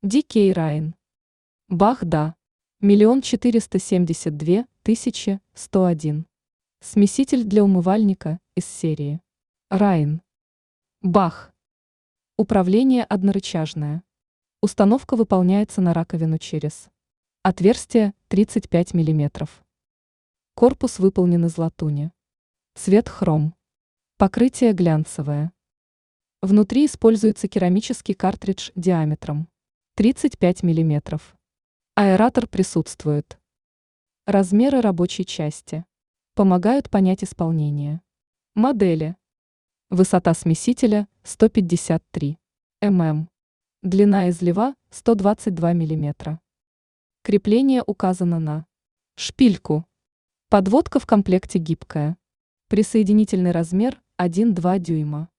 Дикий Райн. Бахда. 1 472 101. Смеситель для умывальника из серии Райн. Бах. Управление однорычажное. Установка выполняется на раковину через отверстие 35 мм. Корпус выполнен из латуни. Цвет хром. Покрытие глянцевое. Внутри используется керамический картридж диаметром 35 мм. Аэратор присутствует. Размеры рабочей части помогают понять исполнение. Модели. Высота смесителя 153 мм. Длина излива 122 мм. Крепление указано на шпильку. Подводка в комплекте гибкая. Присоединительный размер 1,2 дюйма.